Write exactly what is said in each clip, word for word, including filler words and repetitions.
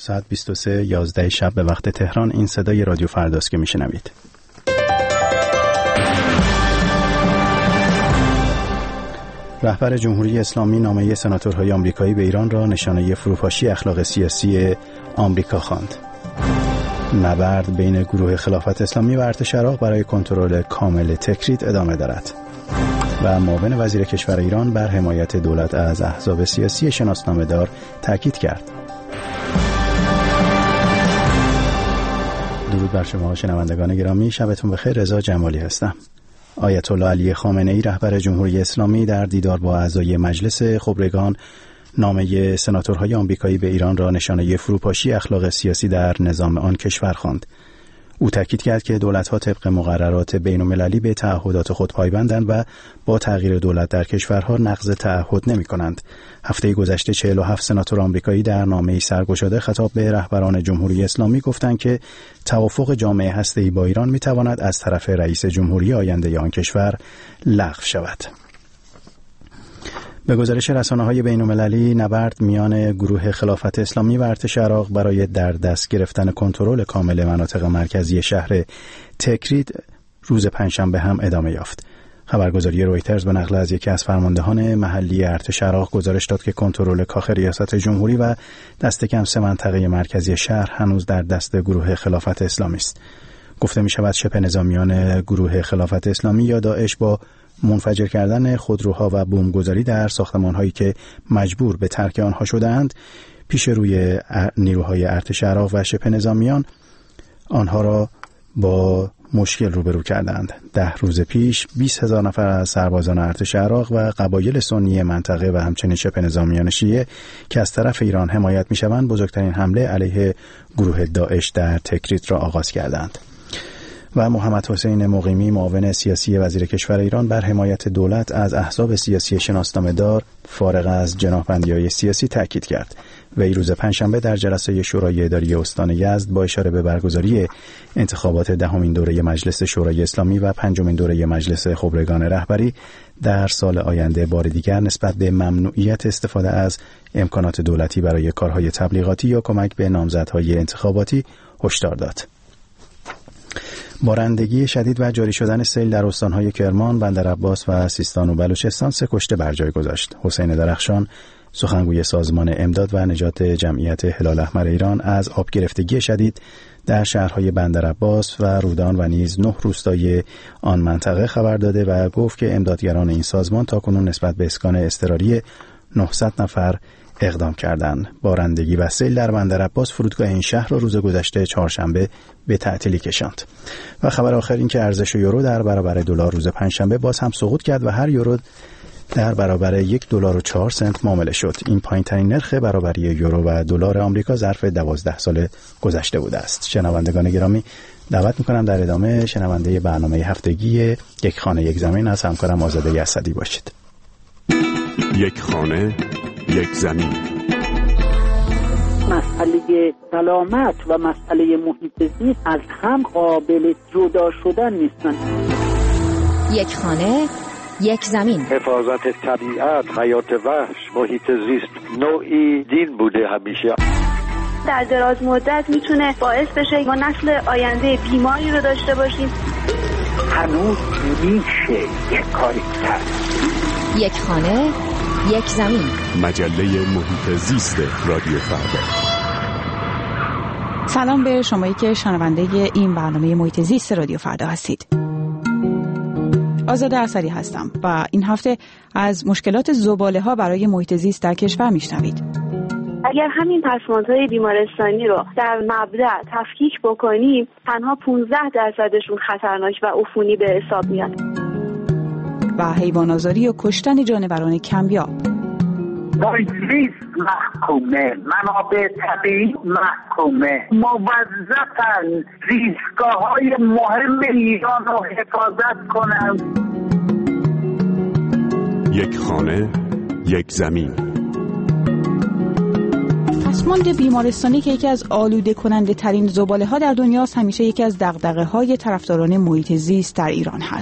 ساعت بیست و سه یازده شب به وقت تهران. این صدای رادیو فرداست که میشنوید. رهبر جمهوری اسلامی نامه سناتورهای آمریکایی به ایران را نشانه فروپاشی اخلاق سیاسی آمریکا خواند. نبرد بین گروه خلافت اسلامی و ارتش عراق برای کنترل کامل تکریت ادامه دارد. و معاون وزیر کشور ایران بر حمایت دولت از احزاب سیاسی شناسنامه‌دار تاکید کرد. درود بر شما شنوندگان گرامی، شبتون بخیر. رضا جمالی هستم. آیت الله علی خامنه‌ای رهبر جمهوری اسلامی در دیدار با اعضای مجلس خبرگان نامه سناتورهای آمریکایی به ایران را نشانه فروپاشی اخلاق سیاسی در نظام آن کشور خواند. او تاکید کرد که دولت‌ها طبق مقررات بین‌المللی به تعهدات خود پایبندند و با تغییر دولت در کشورها نقض تعهد نمی‌کنند. هفته گذشته چهل و هفت سناتور آمریکایی در نامه‌ای سرگشاده خطاب به رهبران جمهوری اسلامی گفتند که توافق جامعه هسته‌ای با ایران می‌تواند از طرف رئیس جمهوری آینده آن کشور لغو شود. به گزارش رسانه‌های بین‌المللی، نبرد میان گروه خلافت اسلامی و ارتش عراق برای در دست گرفتن کنترل کامل مناطق مرکزی شهر تکریت روز پنجشنبه هم ادامه یافت. خبرگزاری رویترز به نقل از یکی از فرماندهان محلی ارتش عراق گزارش داد که کنترل کاخ ریاست جمهوری و دست کم سه منطقه مرکزی شهر هنوز در دست گروه خلافت اسلامی است. گفته می شود شبه نظامیان گروه خلافت اسلامی یا داعش با منفجر کردن خودروها و بمبگذاری در ساختمان‌هایی که مجبور به ترک آنها شده‌اند، پیش روی نیروهای ارتش عراق و شبه نظامیان آنها را با مشکل روبرو کردند. ده روز پیش بیست هزار نفر از سربازان ارتش عراق و قبایل سنی منطقه و همچنین شبه نظامیان شیعه که از طرف ایران حمایت می‌شوند بزرگترین حمله علیه گروه داعش در تکریت را آغاز کردند. و محمد حسین مقیمی معاون سیاسی وزیر کشور ایران بر حمایت دولت از احزاب سیاسی شناسنامه‌دار فارغ از جناح‌بندی‌های سیاسی تاکید کرد. و این روز پنجشنبه در جلسه شورای اداری استان یزد با اشاره به برگزاری انتخابات دهمین دوره مجلس شورای اسلامی و پنجمین دوره مجلس خبرگان رهبری در سال آینده بار دیگر نسبت به ممنوعیت استفاده از امکانات دولتی برای کارهای تبلیغاتی یا کمک به نامزدهای انتخاباتی هشدار داد. بارندگی شدید و جاری شدن سیل در استان‌های کرمان، بندرعباس و سیستان و بلوچستان سه کشته بر جای گذاشت. حسین درخشان، سخنگوی سازمان امداد و نجات جمعیت هلال احمر ایران، از آب گرفتگی شدید در شهرهای بندرعباس و رودان و نیز نه روستای آن منطقه خبر داده و گفت که امدادگران این سازمان تاکنون نسبت به اسکان اضطراری نهصد نفر اقدام کردند. بارندگی و سیل در بندرعباس فرودگاه این شهر را روز گذشته چهارشنبه به تعطیلی کشاند. و خبر آخر این که ارزش یورو در برابر دلار روز پنجشنبه باز هم سقوط کرد و هر یورو در برابر یک دلار و چهار سنت معامله شد. این پایین‌ترین نرخ برابری یورو و دلار آمریکا ظرف دوازده سال گذشته بوده است. شنوندگان گرامی، دعوت می‌کنم در ادامه شنونده برنامه هفتگی یک خانه یک زمین از همکارم آزاده اسدی باشید. یک خانه یک زمین. مسئله سلامت و مسئله محیط زیست از هم قابل جدا شدن نیستند. یک خانه یک زمین. حفاظت طبیعت، حیات وحش، محیط زیست نوعی دین بوده همیشه. در دراز مدت میتونه باعث بشه ما نسل آینده بیماری رو داشته باشیم. هنوز میشه یک کاری کرد. یک خانه یک زمین. مجله محیط زیست رادیو فردا. سلام به شمایی که شنونده این برنامه محیط زیست رادیو فردا هستید. آزاده اسدی هستم و این هفته از مشکلات زباله‌ها برای محیط زیست در کشور میشنوید. اگر همین پسماندهای بیمارستانی رو در مبدأ تفکیک بکنیم، تنها پانزده درصدشون خطرناک و عفونی به حساب میاد. و حیوان‌آزاری و کشتن جانوران کمیاب. محیط محکومه، منابع طبیعی محکومه، موظفن زیستگاه‌های مهم ایران رو حفاظت کنن. یک خانه یک زمین. پسماند بیمارستانی که یکی از آلوده کننده ترین زباله ها در دنیاست، همیشه یکی از دغدغه های طرفداران محیط زیست در ایران هست.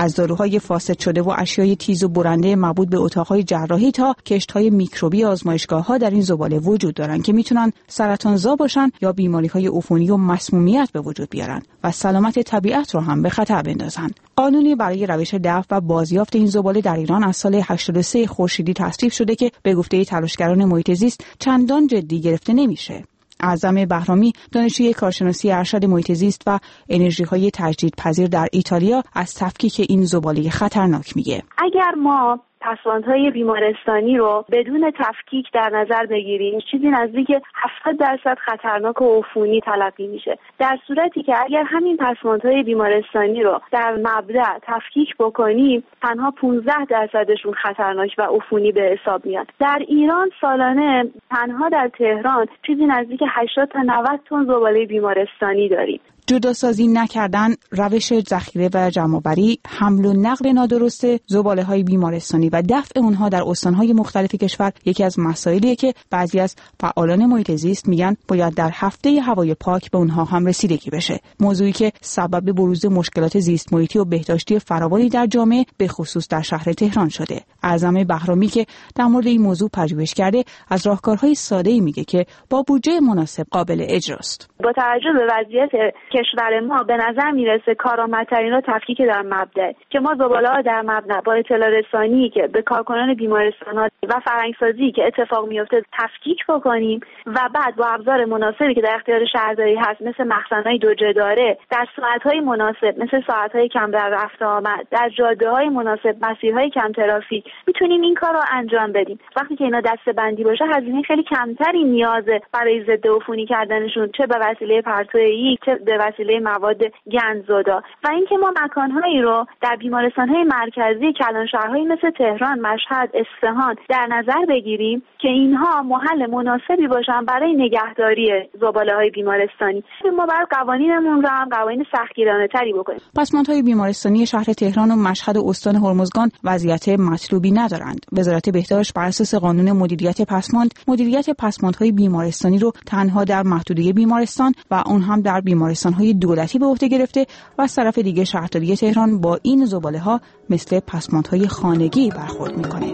از داروهای فاسد شده و اشیای تیز و برنده مربوط به اتاقهای جراحی تا کشت‌های میکروبی آزمایشگاه‌ها در این زباله وجود دارند که میتونن سرطانزا باشن یا بیماری‌های عفونی و مسمومیت به وجود بیارن و سلامت طبیعت رو هم به خطر بندازن. قانونی برای روش دفع و بازیافت این زباله در ایران از سال هشتاد و سه خورشیدی تصویب شده که به گفته تلاشگران محیط زیست چندان جدی گرفته نمیشه. اعظم بهرامی، دانشجوی کارشناسی ارشد محیط زیست و انرژی‌های تجدیدپذیر در ایتالیا، از تفکیک این زباله خطرناک میگه. اگر ما پسماندهای بیمارستانی رو بدون تفکیک در نظر بگیریم، چیزی نزدیک هفتاد درصد خطرناک و عفونی تلقی میشه. در صورتی که اگر همین پسماندهای بیمارستانی رو در مبدأ تفکیک بکنیم، تنها پانزده درصدشون خطرناک و عفونی به حساب میاد. در ایران سالانه تنها در تهران چیزی نزدیک هشتاد تا نود تن زباله بیمارستانی داریم. جداسازی نکردن، روش ذخیره و جمع‌آوری، حمل و نقل نادرست زباله‌های بیمارستانی و دفع اونها در استان‌های مختلف کشور یکی از مسائلیه که بعضی از فعالان محیط زیست میگن باید در هفته هوای پاک به اونها هم رسیدگی بشه. موضوعی که سبب بروز مشکلات زیست محیطی و بهداشتی فراوانی در جامعه به خصوص در شهر تهران شده. اعظم بهرامی که در مورد این موضوع پژوهش کرده، از راهکارهای ساده‌ای میگه که با بودجه مناسب قابل اجراست. با توجه به وضعیت کشور ما به نظر میرسه کارآمدترین را تفکیک در مبدأ که ما زباله‌ها در مبدأ با اطلاع رسانی که به کارکنان بیمارستانات و فرهنگسازی که اتفاق میفته تفکیک بکنیم و بعد با ابزار مناسبی که در اختیار شهرداری هست مثل مخزن‌های دو جداره، در ساعت‌های مناسب مثل ساعت‌های کم در رفت آمد، در جاده‌های مناسب، مسیرهای کم ترافیک میتونیم این کار رو انجام بدیم. وقتی که اینا دسته‌بندی باشه هزینه خیلی کمتری نیازه برای ضد عفونی کردنشون، چه به وسیله پرتویی چه به وسیله مواد گندزدا. و اینکه ما مکانهایی رو در بیمارستان‌های مرکزی کلانشهرهایی مثل تهران، مشهد، اصفهان در نظر بگیریم که اینها محل مناسبی باشن برای نگهداری زباله‌های بیمارستانی. ما باید قوانینمون رو هم قوانین سختگیرانه‌تری بکنیم. پسماندهای بیمارستانی شهر تهران و مشهد و استان هرمزگان وضعیت مطلوبی ندارند. وزارت بهداشت بر اساس قانون مدیریت پسماند، مدیریت پسماندهای بیمارستانی رو تنها در محدوده بیمارستان و اون هم در بیمارستان‌های دولتی به عهده گرفته و از طرف دیگه شهرداری تهران با این زباله‌ها مثل پسماندهای خانگی برخورد می‌کنه.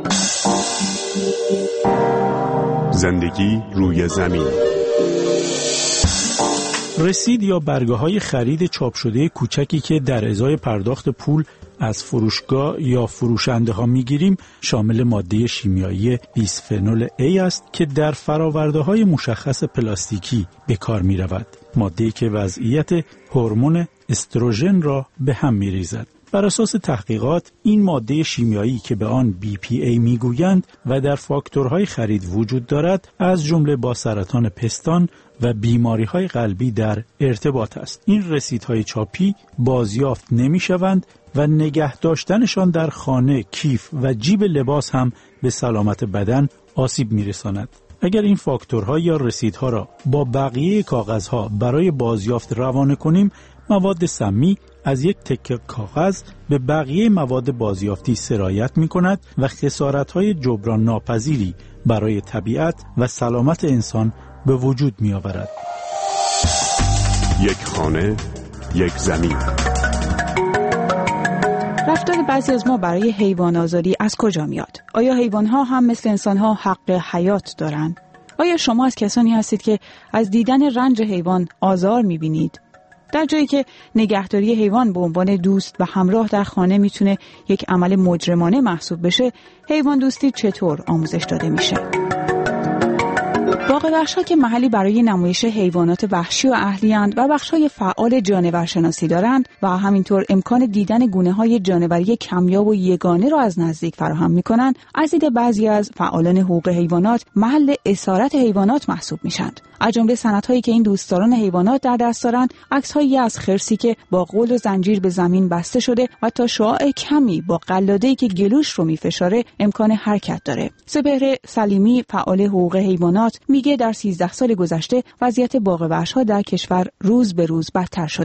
زندگی روی زمین. رسید یا برگه‌های خرید چاپ شده کوچکی که در ازای پرداخت پول از فروشگاه یا فروشنده ها میگیریم شامل ماده شیمیایی بیسفنول A است که در فراورده های مشخص پلاستیکی به کار می رود. ماده‌ای که وضعیت هورمون استروژن را به هم می ریزد. بر اساس تحقیقات این ماده شیمیایی که به آن بی پی ای میگویند و در فاکتورهای خرید وجود دارد از جمله با سرطان پستان و بیماری‌های قلبی در ارتباط است. این رسیدهای چاپی بازیافت نمی‌شوند و نگه داشتنشان در خانه، کیف و جیب لباس هم به سلامت بدن آسیب می‌رساند. اگر این فاکتورها یا رسیدها را با بقیه کاغذها برای بازیافت روانه کنیم، مواد سمی از یک تکه کاغذ به بقیه مواد بازیافتی سرایت می کند و خسارت‌های جبران ناپذیری برای طبیعت و سلامت انسان به وجود می آورد. یک خانه، یک زمین. رفتار بعضی از ما برای حیوان آزاری از کجا میاد؟ آیا حیوان‌ها هم مثل انسان‌ها حق حیات دارند؟ آیا شما از کسانی هستید که از دیدن رنج حیوان آزار می‌بینید؟ در جایی که نگهداری حیوان به عنوان دوست و همراه در خانه میتونه یک عمل مجرمانه محسوب بشه، حیوان دوستی چطور آموزش داده میشه؟ باغ وحش‌ها که محلی برای نمایش حیوانات وحشی و اهلی‌اند و بخش‌های فعال جانورشناسی دارند و همینطور امکان دیدن گونه‌های جانوری کمیاب و یگانه را از نزدیک فراهم می‌کنند، از دید بعضی از فعالان حقوق حیوانات محل اسارت حیوانات محسوب میشند. از جمله سندهایی که این دوستداران حیوانات در دست دارند، عکس‌هایی از خرسی که با قول و زنجیر به زمین بسته شده و تا شعاع کمی با قلاده‌ای که گلوش رو می‌فشاره امکان حرکت داره. سپهر سلیمی، فعال حقوق حیوانات، میگه در سیزده سال گذشته وضعیت باغ وحش‌ها در کشور روز به روز بدتر شده.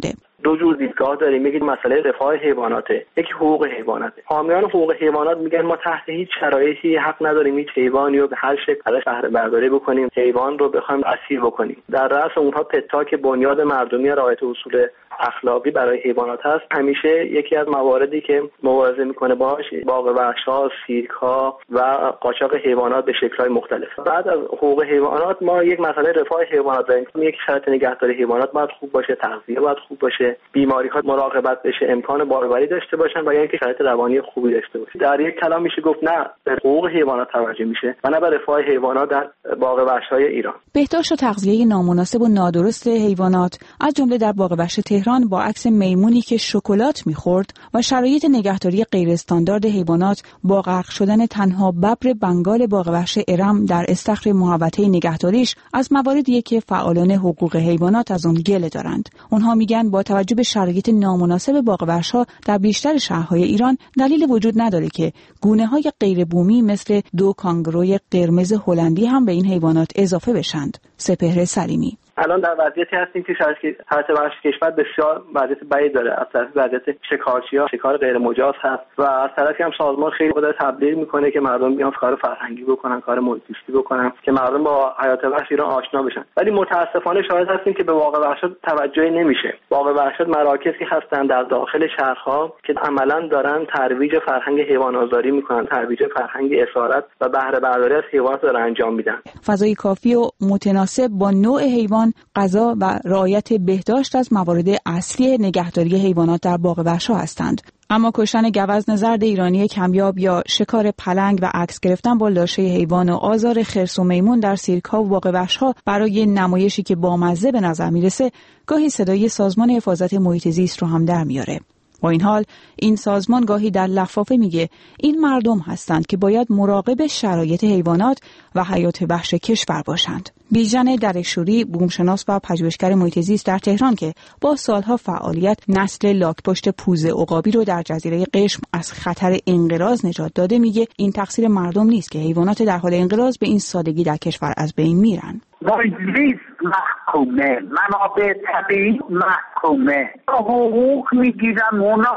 دو جور دیدگاه داریم. یکی مسئله رفاه حیواناته، یکی حقوق حیواناته. حامیان حقوق حیوانات میگن ما تحت هیچ شرایطی حق نداریم هیچ حیوانی رو به هر شکل ازش بهره برداری بکنیم، حیوان رو بخوایم اسیر بکنیم. در رأس اونها پتاک بنیاد مردمی رعایت اصول اخلاقی برای حیوانات هست. همیشه یکی از مواردی که مبارزه میکنه باهاش باغ وحش‌ها، سیرک‌ها و قاچاق حیوانات به شکل‌های مختلف. بعد از حقوق حیوانات ما یک مسئله رفاه حیوانات داریم. یک شرط نگهداری حیوانات باید خوب باشه، تغذیه باید خوب باشه، بیماری‌ها مراقبت بشه، امکان باروری داشته باشن و یا اینکه شرایط روانی خوبی داشته باشه. در یک کلام میشه گفت نه به حقوق حیوانات توجه میشه و نه به رفاه حیوانات در باغ وحش‌های ایران. بهداشت و تغذیه نامناسب و نادرست حیوانات از جمله در باغ وحش تهران با عکس میمونی که شکلات میخورد و شرایط نگهداری غیر استاندارد حیوانات با غرق شدن تنها ببر بنگال باغ وحش ارم در استخر محوطه نگهداریش از مواردیه که فعالان حقوق حیوانات از اون گله دارند. اونها میگن با توجه به شرایط نامناسب باغ وحش‌ها در بیشتر شهرهای ایران دلیل وجود نداره که گونه‌های غیر بومی مثل دو کانگروی قرمز هلندی هم به این حیوانات اضافه بشند. سپهر سلیمی: الان در وضعیتی هستیم که شرایط وحش کشور بسیار وضعیت بدی داره. از طرف وضعیت شکارچی‌ها شکار غیر مجاز هست و از طرفی هم سازمان خیلی داره تبلیغ میکنه که مردم بیان کار فرهنگی بکنن، کار محیط زیستی بکنن که مردم با حیات وحش ایران آشنا بشن. ولی متاسفانه شاهد هستیم که به باغ وحشات توجهی نمیشه. باغ وحشات مراکزی هستن در داخل شهرها که عملاً دارن ترویج فرهنگ حیوان‌آزاری میکنن، ترویج فرهنگ اسارت و بهره برداری از حیوانات دارن انجام میدن. فضای کافی و متناسب با نوع حیوان، غذا و رعایت بهداشت از موارد اصلی نگهداری حیوانات در باغ وحش‌ها هستند. اما کشتن گوزن زرد ایرانی کمیاب یا شکار پلنگ و عکس گرفتن با لاشه حیوان و آزار خرس و میمون در سیرک‌ها و باغ وحش‌ها برای نمایشی که بامزه به نظر میرسه گاهی صدای سازمان حفاظت محیط زیست رو هم در میاره. با این حال این سازمان گاهی در لفافه میگه این مردم هستند که باید مراقب شرایط حیوانات و حیات وحش کشور باشند. بیژن درشوری، بومشناس و پژوهشگر محیط زیست در تهران که با سالها فعالیت نسل لاک‌پشت پوزه عقابی رو در جزیره قشم از خطر انقراض نجات داده، میگه این تقصیر مردم نیست که حیوانات در حال انقراض به این سادگی در کشور از بین میرن. محیط زیست محکومه، منابع طبیعی محکومه، حقوق میگیرن، اونا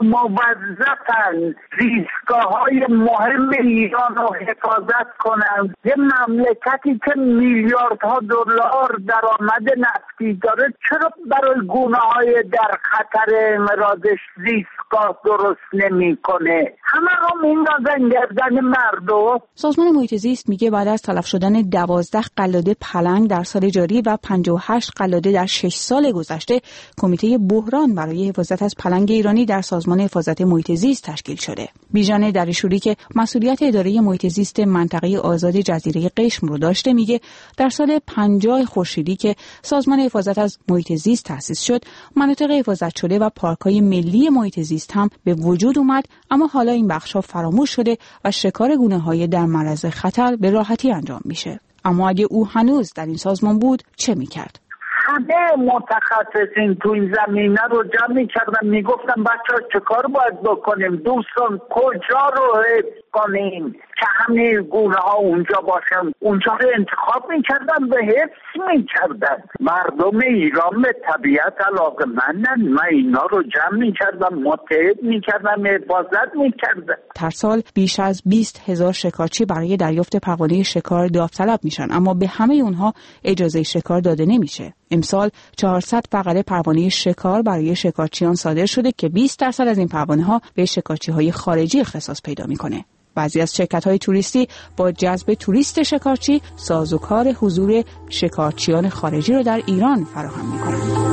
موظفن زیستگاه‌های مهم ایران رو حفاظت کنن. یه مملکتی که میلیاردها دلار درآمد نفتی داره چرا برای گونه‌های در خطر انقراضش زیستگاه درست نمی‌کنه؟ همه رو میندازن گردن مردم. سازمان محیط زیست میگه بعد از تلف شدن دوازده قلاده پلنگ در سال جاری و پنجاه و هشت قلاده در شش سال گذشته، کمیته بحران برای حفاظت از پلنگ ایرانی در سازمان حفاظت محیط زیست تشکیل شده. بیژن درشوری که مسئولیت اداره محیط زیست منطقه آزاد جزیره قشم رو داشته، میگه در سال پنجاه خورشیدی که سازمان حفاظت از محیط زیست تأسیس شد، مناطق حفاظت شده و پارک‌های ملی محیط زیست هم به وجود اومد، اما حالا این بخش‌ها فراموش شده و شکار گونه‌های در معرض خطر به راحتی انجام میشه. اما اگه او هنوز در این سازمان بود چه میکرد؟ همه متخصصین تو این زمینه رو جمع می‌کردن، میگفتن بچه‌ها چه کار باید بکنیم، دوستان کجا رو حفظ کنیم که همه گونه ها اونجا باشن. اونجا رو انتخاب می‌کردن و حفظ می‌کردن. مردم ایران به طبیعت علاقه‌مندن، من اینا رو جمع می‌کردم، متحد می‌کردم، حفاظت می‌کردم. هر سال بیش از بیست هزار شکارچی برای دریافت پروانه شکار داوطلب میشن، اما به همه اونها اجازه شکار داده نمیشه. امسال چهارصد فقره پروانه شکار برای شکارچیان صادر شده که بیست درصد از این پروانه‌ها به شکارچی‌های خارجی اختصاص پیدا می‌کنه. بعضی از شرکت‌های توریستی با جذب توریست شکارچی سازوکار حضور شکارچیان خارجی رو در ایران فراهم می‌کنند.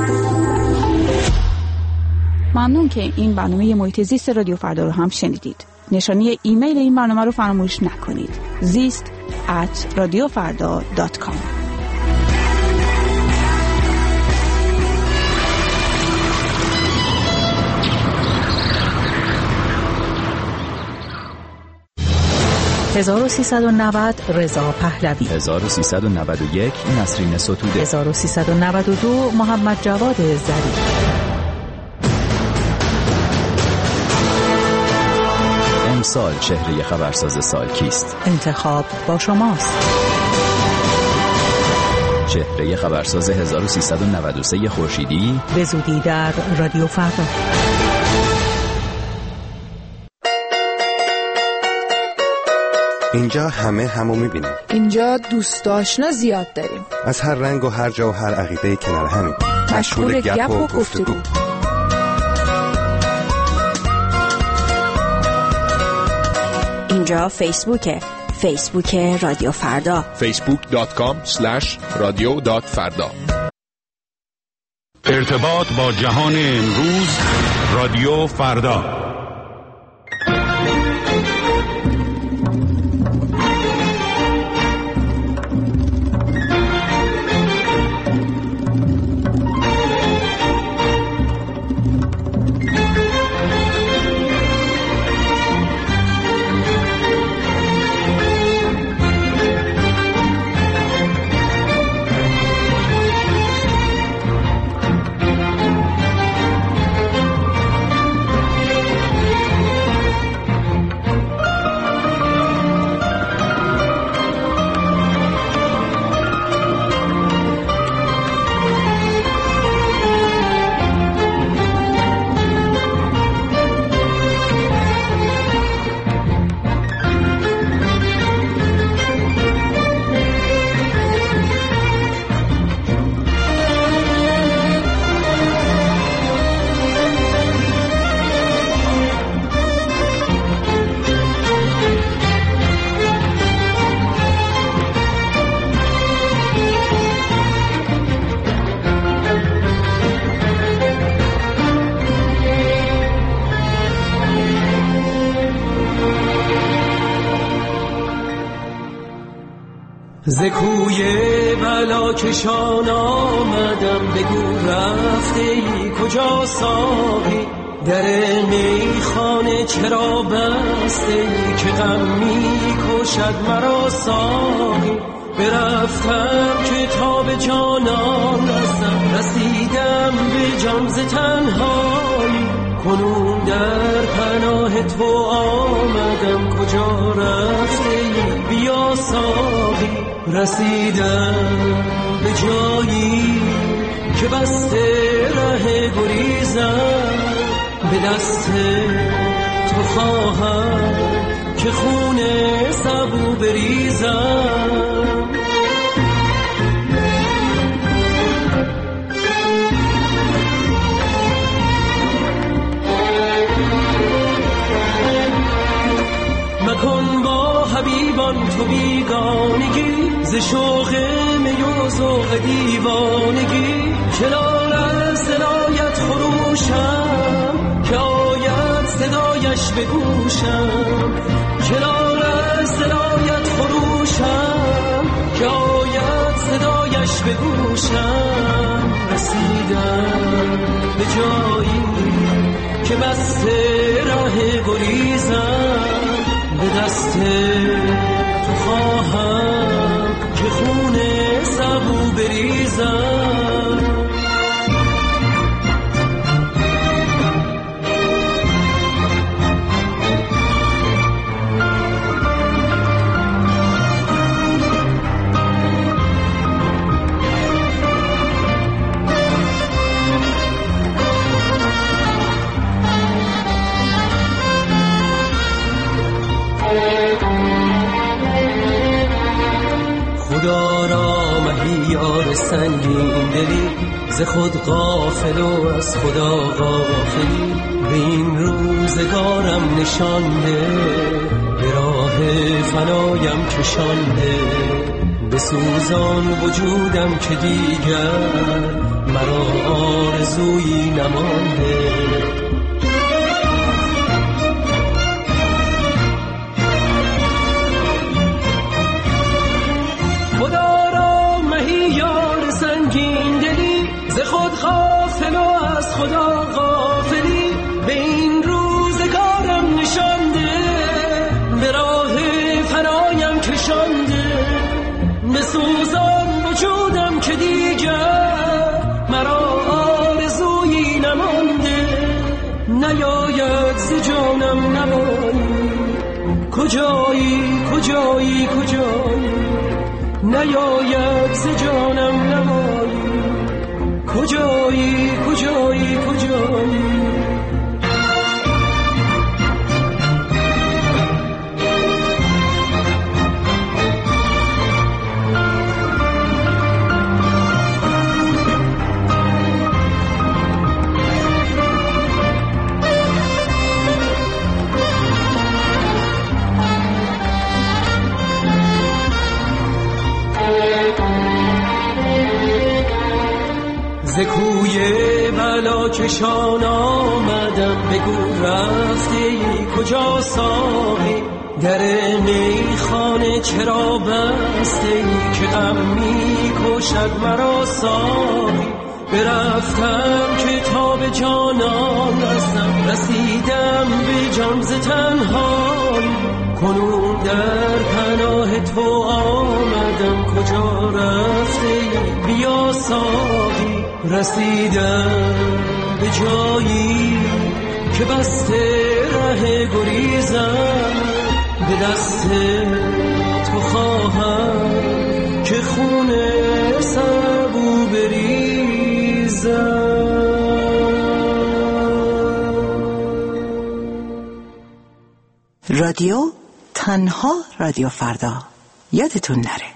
ممنون که این برنامه محیط زیست رادیو فردا رو هم شنیدید. نشانی ایمیل این برنامه رو فراموش نکنید. زیست ات رادیو فردا دات کام. هزار و سیصد و نود رضا پهلوی، هزار و سیصد و نود و یک نسرین ستوده، هزار و سیصد و نود و دو محمد جواد ظریف. امسال چهره خبرساز سال کیست؟ انتخاب با شماست. چهره خبرساز هزار و سیصد و نود و سه خورشیدی به زودی در رادیو فردا. اینجا همه همو میبینیم. اینجا دوست آشنا زیاد داریم. از هر رنگ و هر جا و هر عقیده کنار همیم. مشغول گپ و گفتگو. اینجا فیسبوکه. فیسبوک رادیو فردا. فیسبوک دات کام اسلش رادیو دات فردا. ارتباط با جهان امروز، رادیو فردا. ز کوی بلا کشان آمدم، بگو رفته ای کجا ساقی؟ در میخانه چرا بسته ای که غم می کشد مرا ساقی؟ برفتم که تا به جانان رسم، رسیدم به جان ز تنهایی. کنون در پناه تو آمدم، کجا رفته ای بیا ساقی؟ رسیدم به جایی که بسته ره گریزم، به دست تو خواهم که خون سبو بریزم. مکن با حبیبان تو بیگانگی، ز شوق می و ذوق دیوانگی. چرا از صدایت خروشم که آید صدایش به گوشم؟ چرا از صدایت خروشم که آید صدایش به گوشم؟ رسیدم به جایی که بسته ره گریزم، به دست تو خواهم که خون سبو بریزم. خدا را مهیار سنگین دلی، ز خود غافل و از خدا غافلی. به این روزگارم نشانده، به راه فنایم کشانده. به سوزان وجودم که دیگر مرا آرزویی نمانده. غافل و از خدا غافلی، به این روزگارم نشانده. به راه فنایم کشانده، به سوزان وجودم که دیگر مرا آرزویی نمانده. نیاید ز جانم نمانی، کجایی کجایی کجایی؟ نیاید ز جانم ز کوی بلا کشان آمدم، بگو رفته ای کجا ساقی؟ در میخانه چرا بسته ای که غم می کشد مرا ساقی؟ برفتم که تا به جانان رسم، رسیدم به جان ز تنهایی. کنون در پناه تو آمدم، کجا رفته بیا ساقی؟ رسیدم به جایی که بسته ره گریزم، به دست تو خواهم که خون سبو بریزم. رادیو تنها رادیو فردا، یادتون نره.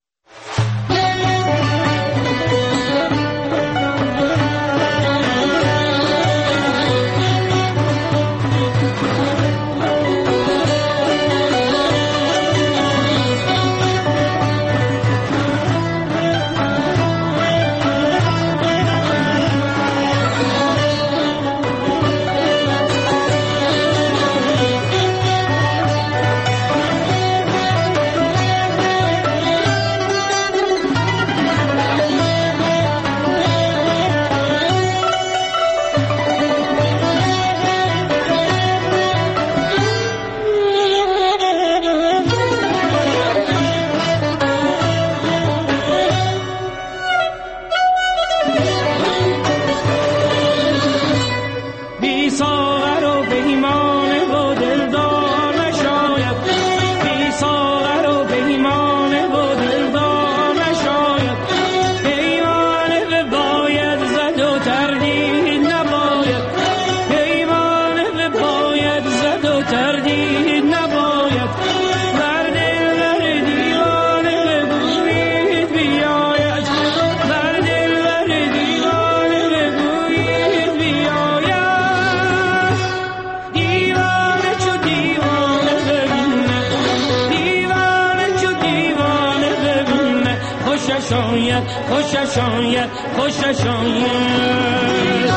شاید خوش شاید خوش شاید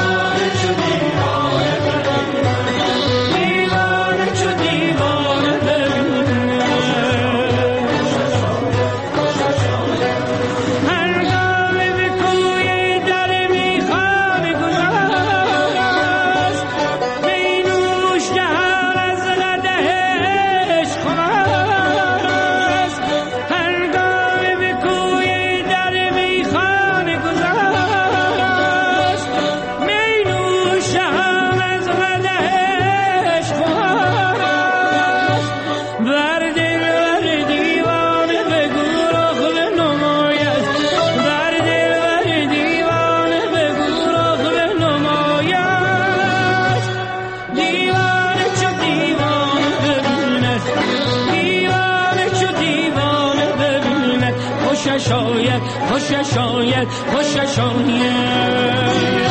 شاید خوش شاید خوش شاید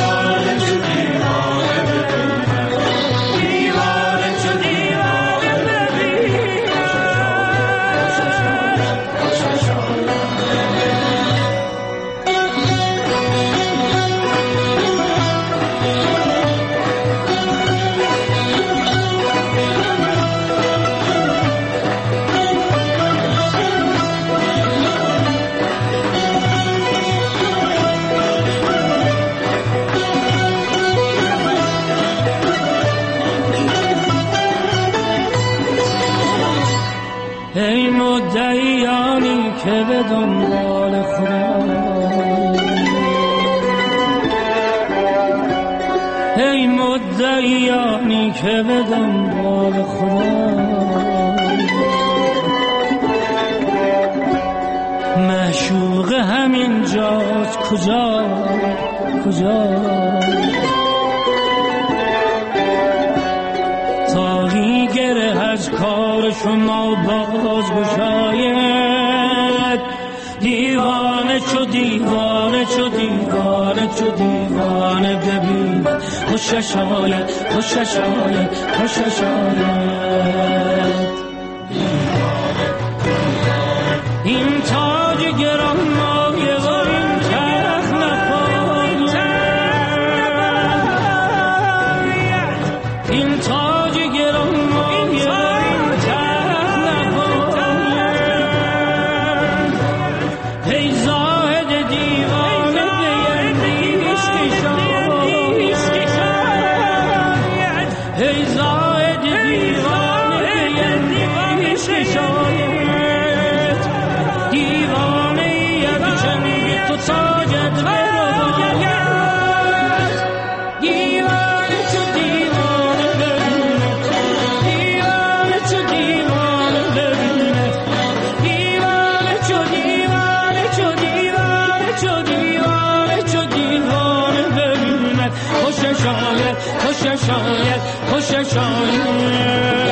ای مدعیانی که به دنبال خدا، ای مدعیانی که به دنبال خدا، معشوق همین جاست کجا کجا، تاقی گره از کار شما باز بشاید، دیوانه چو دیوانه چو دیوانه چو دیوانه ببین، خوش شاید خوش شاید خوش شاید. این تاج گران مایه و این تخت نپاید، خوشش آید خوشش آید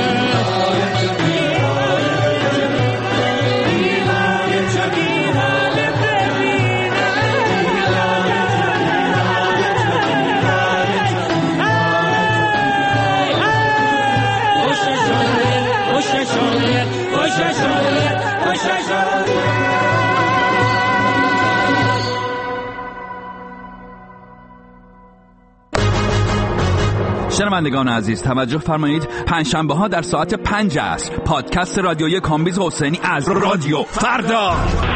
شنوندگان عزیز توجه فرمایید، پنجشنبه ها در ساعت پنج عصر پادکست رادیویی کامبیز حسینی از رادیو فردا.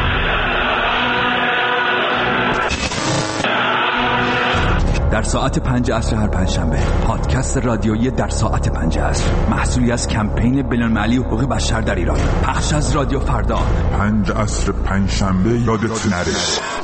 در ساعت پنج عصر هر پنجشنبه پادکست رادیویی در ساعت پنج عصر، محصولی از کمپین بین‌المللی حقوق بشر در ایران، پخش از رادیو فردا. پنج عصر پنجشنبه یادت نره.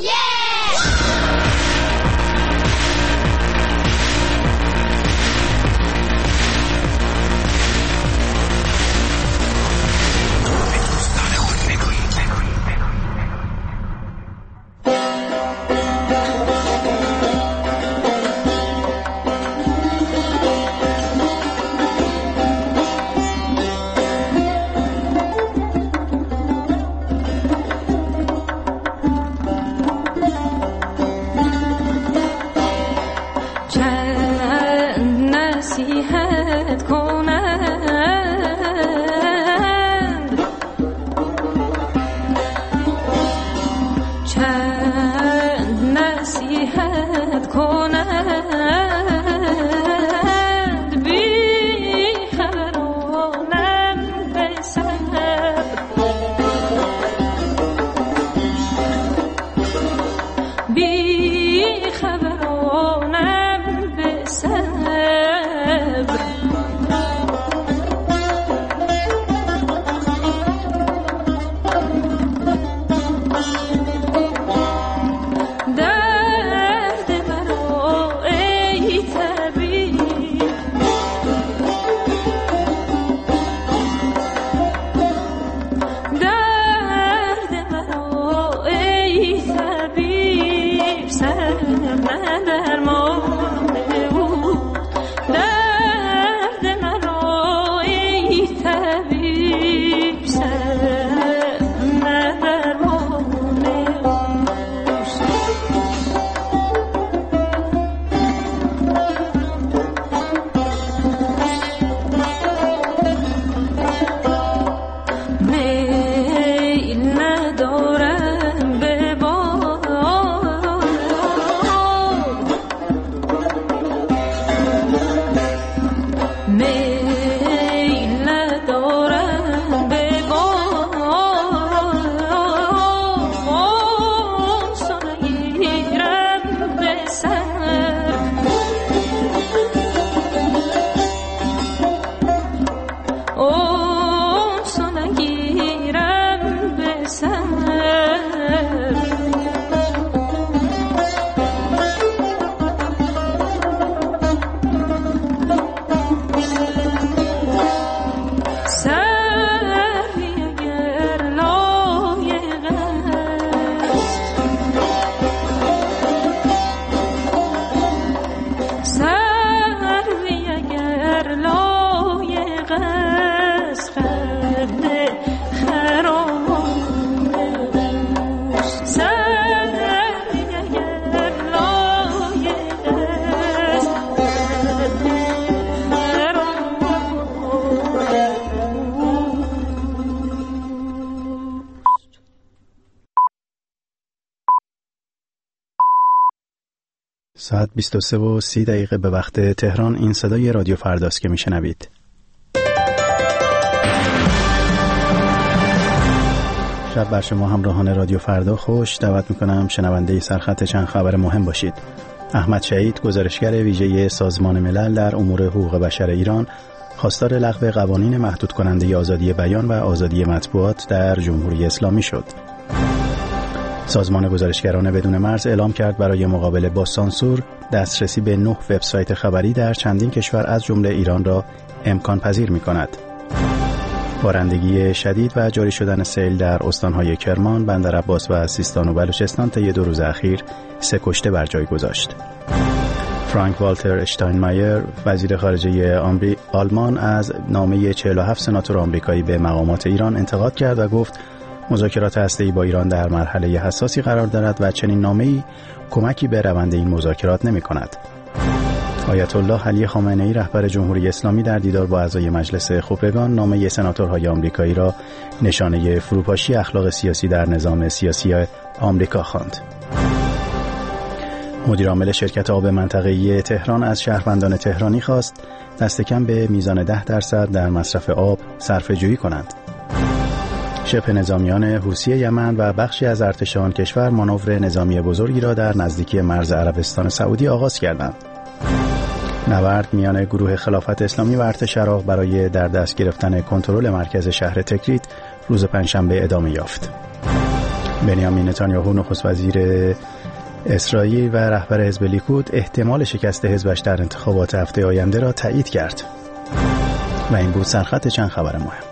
ساعت بیست و سه و سی دقیقه به وقت تهران. این صدای رادیو فرداست که میشنوید. شب بر شما همراهان رادیو فردا خوش. دعوت میکنم شنونده سرخط چند خبر مهم باشید. احمد شهید، گزارشگر ویژه سازمان ملل در امور حقوق بشر ایران، خواستار لغو قوانین محدود کننده آزادی بیان و آزادی مطبوعات در جمهوری اسلامی شد. سازمان گزارشگران بدون مرز اعلام کرد برای مقابله با سانسور دسترسی به نه وبسایت خبری در چندین کشور از جمله ایران را امکان پذیر می‌کند. بارندگی شدید و جاری شدن سیل در استان‌های کرمان، بندرعباس و سیستان و بلوچستان طی دو روز اخیر سه کشته بر جای گذاشت. فرانک والتر اشتاینمایر وزیر خارجه آمری... آلمان از نامه چهل و هفت سناتور آمریکایی به مقامات ایران انتقاد کرد و گفت مذاکرات هسته‌ای با ایران در مرحله حساسی قرار دارد و چنین نامه‌ای کمکی به روند این مذاکرات نمی‌کند. آیت الله علی خامنه‌ای رهبر جمهوری اسلامی در دیدار با اعضای مجلس خبرگان نامه سناتورهای آمریکایی را نشانه فروپاشی اخلاق سیاسی در نظام سیاسی آمریکا خواند. مدیر عامل شرکت آب منطقه‌ای تهران از شهروندان تهرانی خواست دست کم به میزان ده درصد در مصرف آب صرفه‌جویی کنند. شبه نظامیان حوثی یمن و بخشی از ارتش آن کشور مانور نظامی بزرگی را در نزدیکی مرز عربستان سعودی آغاز کردند. نبرد میان گروه خلافت اسلامی و ارتش عراق برای در دست گرفتن کنترل مرکز شهر تکریت روز پنجشنبه ادامه یافت. بنیامین نتانیاهو نخست وزیر اسرائیل و رهبر حزب لیکود احتمال شکست حزبش در انتخابات هفته آینده را تایید کرد. و این بود سرخط چند خبر مهم.